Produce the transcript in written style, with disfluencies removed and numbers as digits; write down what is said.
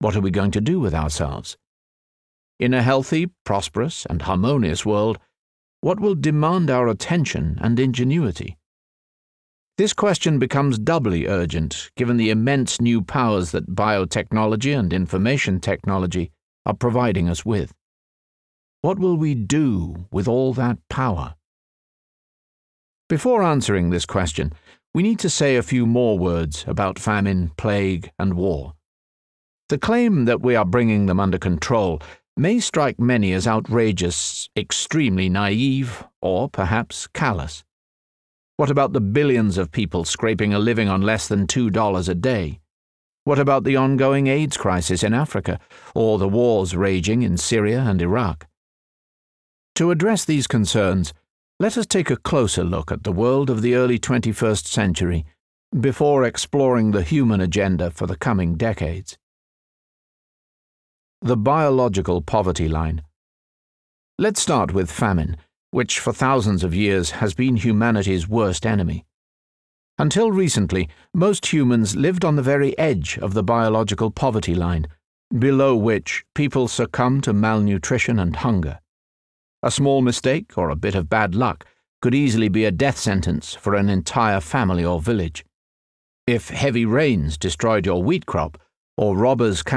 What are we going to do with ourselves? In a healthy, prosperous, and harmonious world, what will demand our attention and ingenuity? This question becomes doubly urgent given the immense new powers that biotechnology and information technology are providing us with. What will we do with all that power? Before answering this question, we need to say a few more words about famine, plague, and war. The claim that we are bringing them under control may strike many as outrageous, extremely naive, or perhaps callous. What about the billions of people scraping a living on less than $2 a day? What about the ongoing AIDS crisis in Africa, or the wars raging in Syria and Iraq? To address these concerns, let us take a closer look at the world of the early 21st century before exploring the human agenda for the coming decades. The biological poverty line. Let's start with famine, which for thousands of years has been humanity's worst enemy. Until recently, most humans lived on the very edge of the biological poverty line, below which people succumb to malnutrition and hunger. A small mistake or a bit of bad luck could easily be a death sentence for an entire family or village. If heavy rains destroyed your wheat crop, or robbers